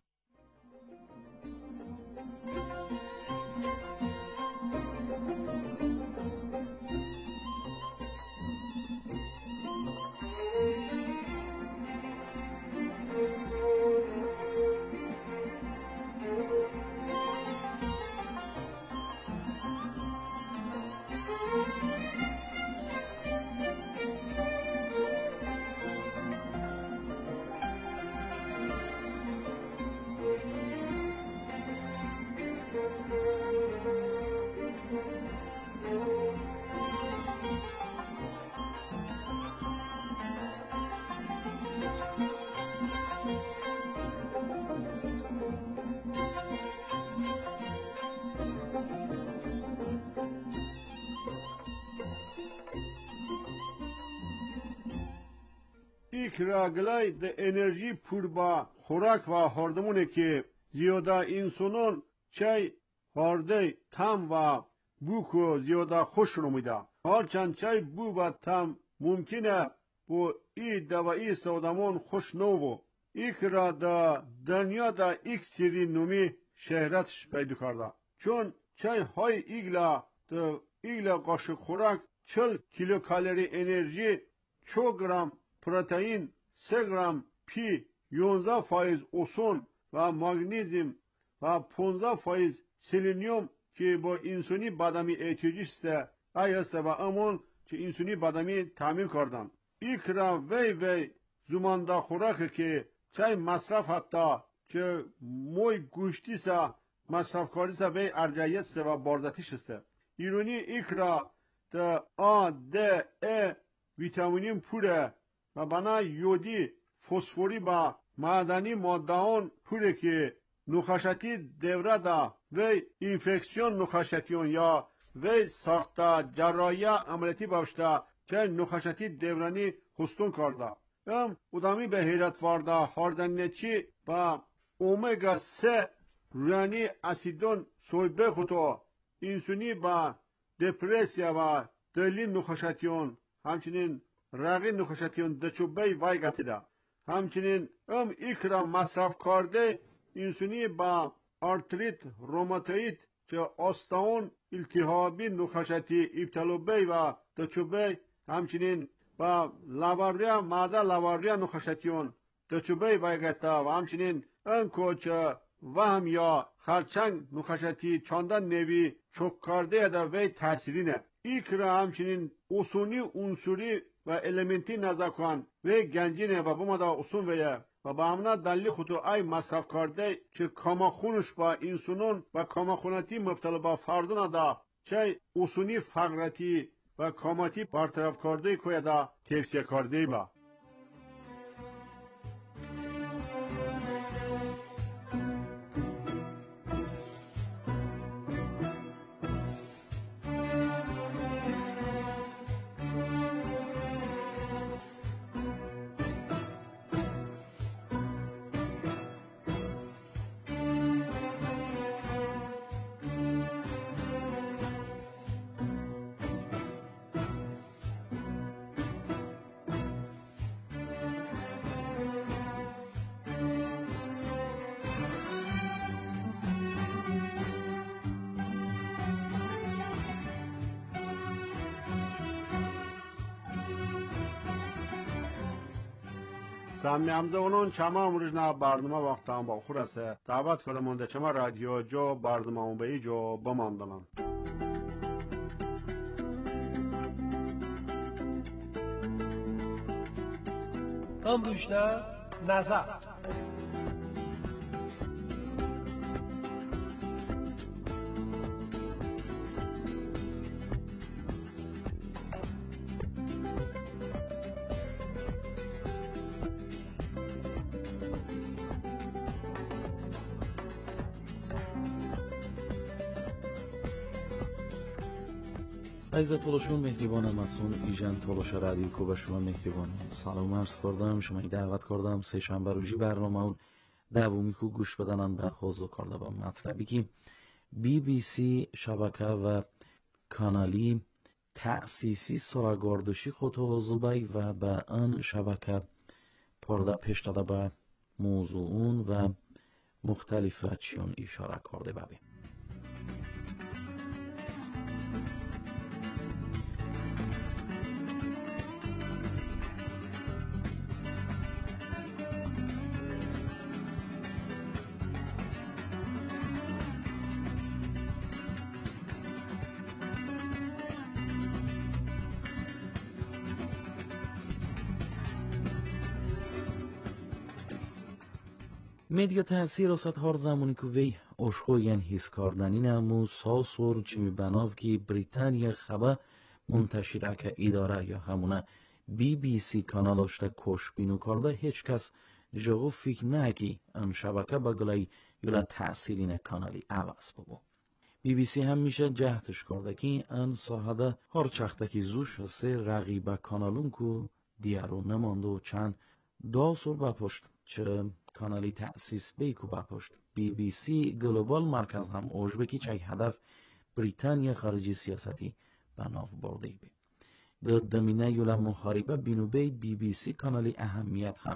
ایکرا گلای ده انرژی پور با خوراک و هاردمونه که زیاده انسانون چای هارده تم و بوکو زیاده خوش رو میده هرچند چای بو و تم ممکنه با ای دوایی سودمون خوش نو ایکرا دا دنیا دا ایک سری نومی شهرتش پیدا کرده چون چای های ایگلا دا ایگلا قاشق خوراک چل کیلو کالری انرژی چو گرم پروتئین سه گرم پی یازده فایز اوسون و مگنیزیم و پانزده فایز سلینیوم که با انسانی بدمی احتیاجیست ای است و امون که انسانی بدمی تامین کردن ایکرا وی وی زمانده خوراک که چای مصرف حتی که موی گوشتی سا مصرف کاری سا وی ارجعیت سا و بارزتیش است ایرونی ایکرا تا آ د ا ویتامینیم پوره و بنا یودی فسفوری با معدنی مادهان پوره که نخاشتی دوره دا وی اینفکسیون نخاشتیون یا وی ساخته جراحی عملیاتی باشته که نخاشتی دورانی خستون کرده ام ادامی به حیرت وارده هاردنچی با اومگا سه روانی اسیدون سویبه خودو انسونی با دپرسیا و دلی نخاشتیون همچنین رقی نخاشتیون دچوبه وای گتیده همچنین ام ایکرا مصرف کرده انسونی با آرتریت روماتوید که آستاون التهابی نخاشتی ابتلوبه و دچوبه همچنین با لاواریا ماده لاواریا نخاشتیون دچوبه وای گتیده و همچنین ام کوچه وهم یا خرچنگ نخاشتی چاندن نوی چوک کرده در وی تاثیرینه ایکرا همچنین اصونی عنصری و المنتی نزدکان و گنجینه و بمادا اصون ویه و با همنا دلی خودو ای مصرف کرده که کاماخونش با انسانون و کاماخونتی مبتلا با فردون دا چه اصونی فقرتی و کاماتی برطرف کرده که دا تفسیر کرده با سمیامده اونون چما امروزنا برنامه وقت هم با خور است دعوت کرده مونده چما رادیو جو برنامه اون به جو بماندنم امروزنا نظر عزیز تولشون مهربانم از اون ایجان تولش رادیو کو به شما مهربانم سلام عرض کردم شما دعوت کردم سه شنبه روزی برنامه اون دومی کو گوش بدنم به حوض کرده با مطلبی که بی بی سی شبکه و کانالی تأسیسی سراگردشی خود حوض بای و به آن شبکه پرده پیش داده به موضوع اون و مختلف چیون اشاره کرده ببین مدیا تاثیر است هر زمانی که وی اشخوین حس کردنی نمو ساسور چمی بناو که بریتانیا خبر منتشر که اداره یا همونه بی بی سی کانال اشته کش بینو کرده هیچ کس جغو فکر نکی ان شبکه بگلای یولا تأثیرین کانالی عوض ببو بی بی سی هم میشه جهتش کرده که ان صاحده هر چخته که زوش سه رقیبه کانالون که دیارو نمانده و چند دو سور بپشت چه کانالی تأسیس بیکو بپشت بی بی سی گلوبال مرکز هم اوجبه که چای هدف بریتانیا خارجی سیاستی بناف برده بی در دمینه یولا محاربه بینو بی بی بی سی کانالی اهمیت هم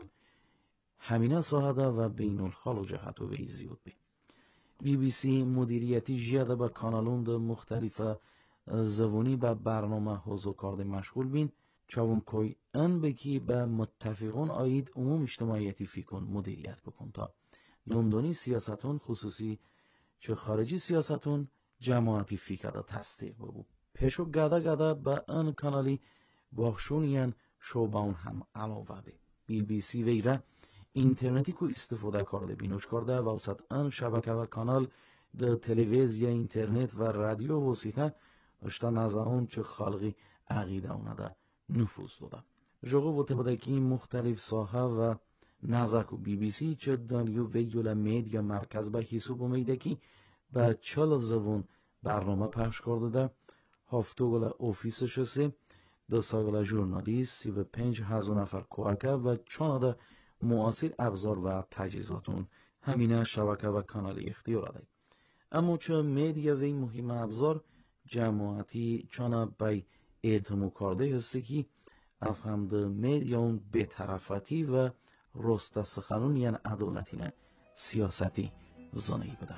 همینه ساهده و بین الخال و جهت و وی زیاد بی بی بی سی مدیریتی جیاده با کانالون در مختلف زوانی با برنامه حوضو کرده مشغول بین چاوم کوی ان بکی به متفقون آید عموم اجتماعیتی فیکن مدیریت بکن تا لندنی سیاستون خصوصی چه خارجی سیاستون جماعتی فیکده تصدیق ببو پیشو گده گده به ان کانالی باخشونیان شوباون هم علاوه بی بی بی سی ویره اینترنتی کو استفاده کرده بینوش کرده و وسط ان شبکه و کانال ده تلویزیا اینترنت و رادیو وسیطه اشتا نظرون چه خالقی عقیده اونده نفوذ داده جوغو بوده بوده که این مختلف ساحه و نزاکو بی بی سی چه دانیو ویولا میدیا مرکز به حساب امیده که به چل زبون برنامه پخش کرده ده هفتو گل اوفیسش هسته دو ساگل جورنالیست سی و پنج هزار نفر کوهکه و چانده معاصر ابزار و تجهیزاتون همینه شبکه و کانال اختیار ده اما چه میدیا وی مهم ابزار جماعتی چانه بای اعتمو کرده هسته که افهمده میدیون بی‌طرفتی و رست سخنون یعنی عدالتی نه سیاستی زنی بده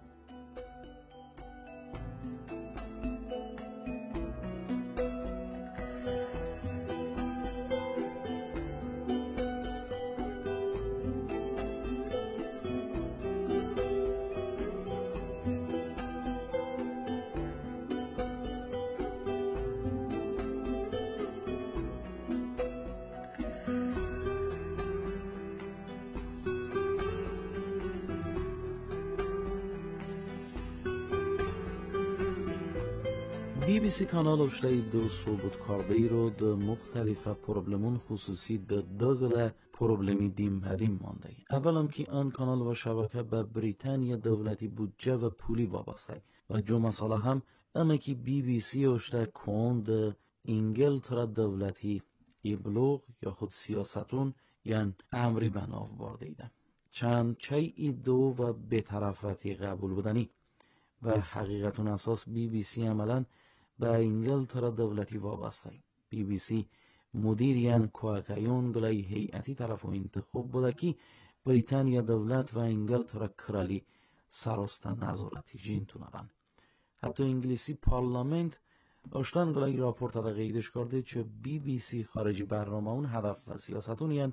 بی بی سی کانال اشتای دو صوبت کارده رو ده مختلف پروبلمون خصوصی ده داگل پروبلمی دیم هدیم مانده. اولم که آن کانال و شبکه به بریتانیا دولتی بودجه و پولی وابسته و جو مسئله هم اما که بی بی سی اشتای کون ده انگلترا دولتی ابلوغ یا خود سیاستون یعنی امری بناو برده ایده. چند چای ای دو و بی‌طرفتی قبول بودنی و حقیقتون اساس بی بی سی عملاً به انگلترا دولتی وابسته. بی بی سی مدیریان کوکایون گلای هیئتی طرف و انتخاب بوده که بریتانیا دولت و انگلترا کرالی سراستا نظارتی جین تونرن. حتی انگلیسی پارلمنت اشتان گلای راپورت دا قیدش کرده چه بی بی سی خارجی برنامه اون هدف و سیاستون یعنی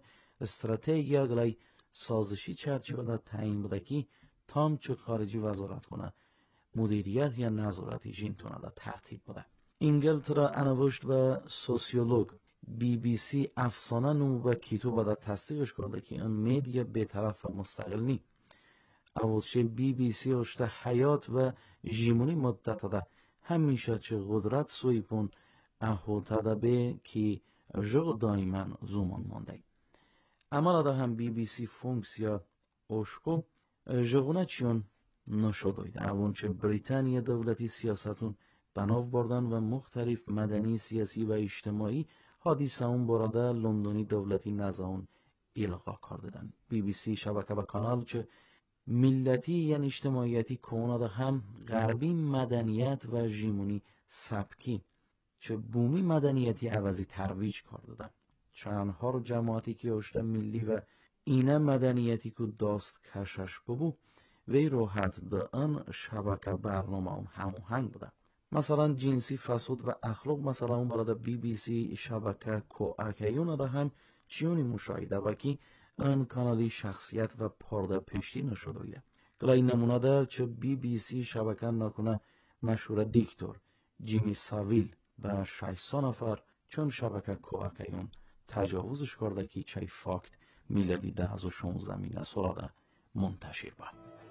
استراتژیا گلای سازشی چرچیوه دا تعیین بوده که تام چه خارجی وزارت کنه مدیریت یا نظارتی جین تونه دا ترتیب بوده. انگلترا انوشت و سوسیولوگ بی بی سی افسانه نمو با کیتو بادا تصدیقش کرده که این میدیا بی‌طرف و مستقل نی. اولشه بی بی سی اشته حیات و جیمونی مدت ده همیشه چه قدرت سویپون احوطه ده به که جغ دائما زمان مانده. اما ده هم بی بی سی فونکسیا اشکو جغونه چیون نشدویده. اونچه بریتانیا دولتی سیاستون بناو بردن و مختلف مدنی سیاسی و اجتماعی حادثه اون براده لندنی دولتی نزاون القا کردن. بی بی سی شبکه و کانال چه ملتی یعنی اجتماعیتی کونه هم غربی مدنیت و ژیمونی سبکی چه بومی مدنیتی عوضی ترویج کردن. چندها رو جماعتی که اشته ملی و اینه مدنیتی که داست کشش ببو وی روحت ده ان شبکه برنامه اون هماهنگ بوده. مثلا جنسی فساد و اخلاق مثلا اون برای بی بی سی شبکه کوآکیون ده هم چیونی مشاهده و کی ان کانالی شخصیت و پرده پشتی نشده بوده. گلای نمونه ده چه بی بی سی شبکه نکنه مشهور دیکتور جیمی ساویل و ششصد نفر چون شبکه کوآکیون تجاوزش کرده که چای فاکت میلادی ده هزار و شانزده میلیون سراده منتشر با.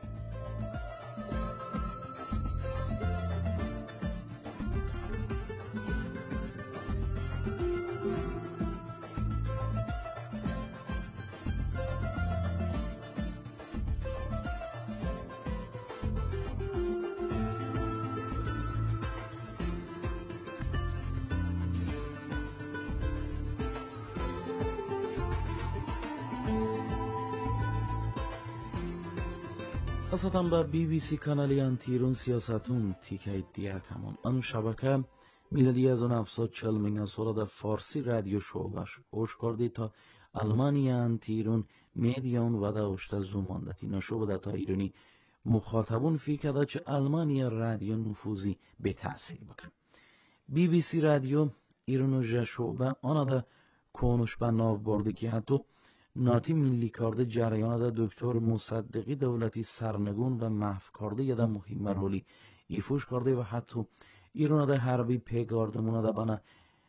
اصلا با بی بی سی کانالیان تیرون سیاستون تیکای دیگه همون انو شبکه میلادی از اون هفتصد و چهل میلیون ساله در فارسی رادیو شعبش اوش کردی تا المانیان تیرون میدیون و دا اشته زوماندتی نشو بده تا ایرانی مخاطبون فکر ده چه المانیا رادیو نفوذی به تأثیر بکن. بی بی سی رادیو ایرانو جا شعبه آنها ده کونش به ناو برده که حتی ناتی ملی کرده جریان ده دکتر مصدقی دولتی سرنگون و محو کرده یه ده مهم رولی ایفوش کرده و حتی ایران ده حربی پیگاردمون ده بنا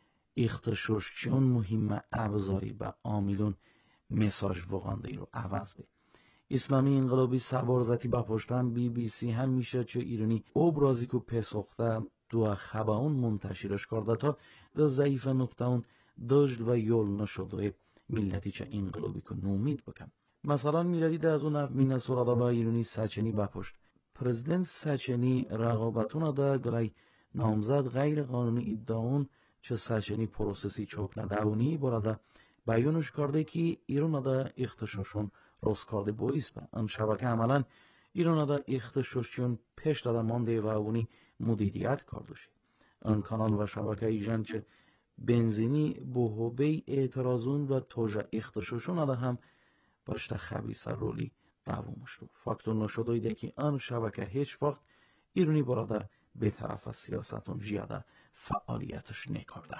اختشوش چون مهم ابزاری به آمیلون مساج وغانده رو عوض به. اسلامی انقلابی سبارزتی با پشتن بی بی سی هم میشه چه ایرانی ابرازی که پسخته دو خباون منتشرش کرده تا دو ضعیف نقطه اون دجل و یول نشده ملتی چه انقلابی که نومید بکن. مثلا میلادی ده از اون اف مینه سرادا با ایرانی سچنی بپشت. پرزیدنت سچنی رقابتون ده گلای نامزد غیر قانونی ادعاون چه سچنی پروسسی چوک ندهونی براده بیانش کرده که ایران ده اختشاشون روز کرده بایست با. ام شبکه عملا ایران ده اختشاشون پیش داده مانده و اونی مدیریت کردوشی. ام کانال و شبکه ایجان چه بنزینی بوهوبه اعتراضون و توجه اختشاشون ده هم باشته خبیصه رولی دوامش رو. فاکتور نشده ایده که آن شبکه هیچ وقت ایرانی براده به طرف سیاستون زیاده فعالیتش نکرده.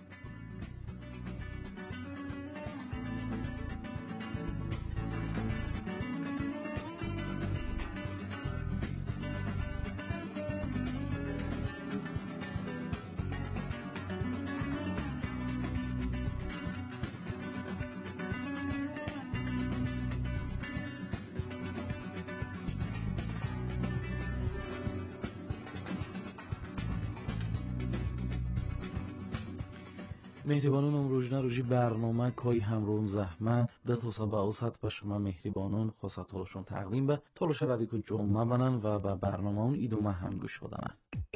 مهربانون روزنه روزی برنامه کای همرون زحمت ده توسا با اوسط با شما مهربانون خوصا طولشون تقدیم به طولش ردی که جمعه بنن و به برنامه اون ایدومه هم گوش بدنن.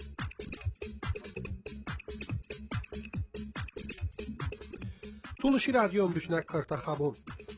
طولشی رادیو هم دوشنک کرتا خبون.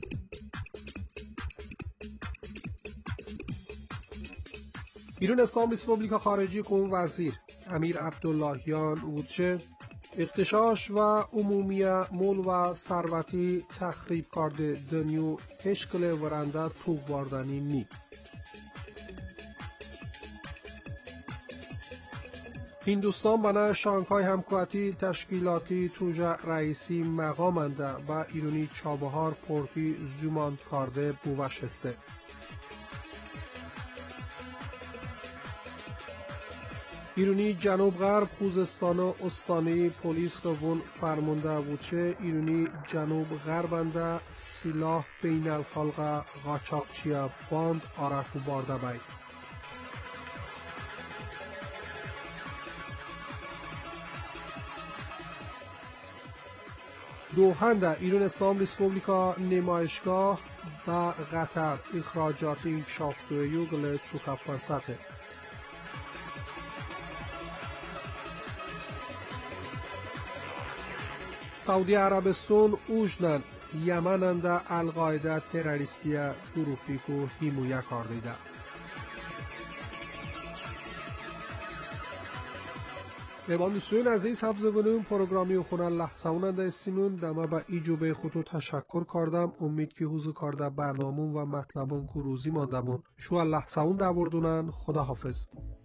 بیرون اسلام ریسپوبلیکا خارجی کون وزیر امیر عبداللهیان وودچه اختشاش و عمومی مول و ثروتی تخریب کرده دنیو هشکل ورنده توق باردنی نی. هندوستان بنا شانگهای همکاتی تشکیلاتی توجه رئیسی مقامنده و ایرونی چابهار پورتی زوماند کارده بوشسته. ایرونی جنوب غرب خوزستان و استانی پلیس روون فرمانده بودچه ایرونی جنوب غربنده سلاح بین الخلق قاچاقچیا باند آرکو بارده بای. دوهنده ایران اسلام ریسپوبلیکا نمایشگاه در قطر اخراجات انکشافتوی یوگل چوکافانساته. سعودی عربستان اوجنن یمننده القاعده تروریستی گروهی کو حمایه کردیده. میبان دوستان عزیز حفظ بنویم پروگرامی خونه لحظه‌وننده استینون دما با ایجوبه خودتو تشکر کردم. امید که حضور کرده برنامون و مطلبون که روزی ماندمون شو لحظه‌ون دوردونن. خدا حافظ.